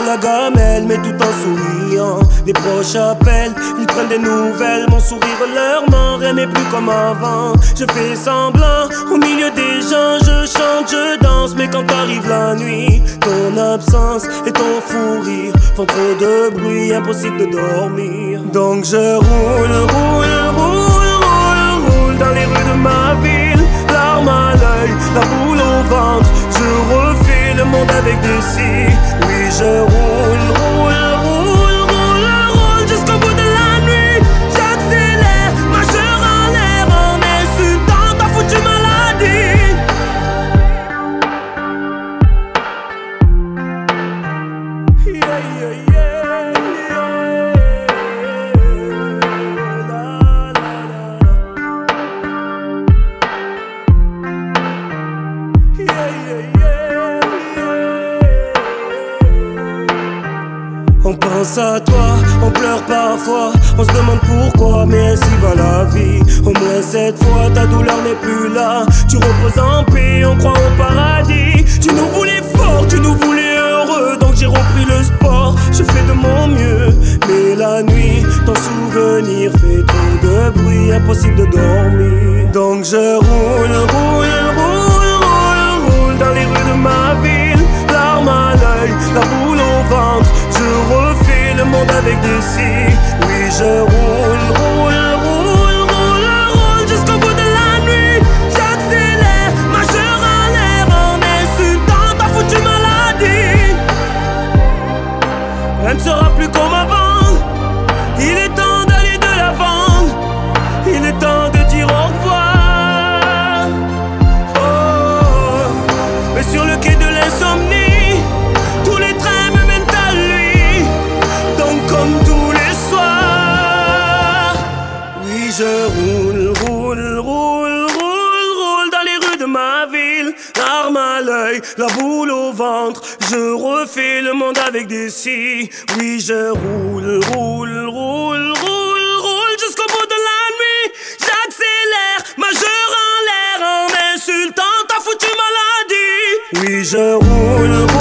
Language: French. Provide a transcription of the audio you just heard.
la gamelle, mais tout en souriant. Des proches appellent, ils prennent des nouvelles. Mon sourire leur ment, rien n'est plus comme avant. Je fais semblant, au milieu des gens, je chante, je danse. Mais quand arrive la nuit, ton absence et ton fou rire font trop de bruit, impossible de dormir. Donc je roule dans les rues de ma ville, larmes à l'œil, la boule au ventre. Je refais le monde avec des si. Oui, je roule jusqu'au bout de la nuit. J'accélère, majeur en l'air, en insultant ta foutue maladie. Yeah, yeah, yeah, On pense à toi, on pleure parfois, on se demande pourquoi, mais ainsi va la vie. Au moins cette fois, ta douleur n'est plus là. Tu reposes en paix, on croit au paradis. Tu nous voulais fort, tu nous voulais heureux, donc j'ai repris le sport, je fais de mon mieux. Mais la nuit, ton souvenir fait trop de bruit, impossible de dormir. Donc je roule dans les rues de ma ville, larmes à l'œil, la boule au ventre. Je refais le monde avec des si. Oui, je roule jusqu'au bout de la nuit. J'accélère, majeur en l'air, en insultant ta foutue maladie. Rien ne sera plus comme avant. Il est temps d'aller de l'avant. Il est temps de dire au revoir. Oh, mais sur le quai de l'insomnie, tous les trains me mènent à lui. Donc comme tous les soirs, oui je roule dans les rues de ma ville, larmes à l'œil, la boule au ventre. Je refais le monde avec des si. Oui je roule jusqu'au bout de la nuit. J'accélère, majeur en l'air, en insultant ta foutue maladie. Oui je roule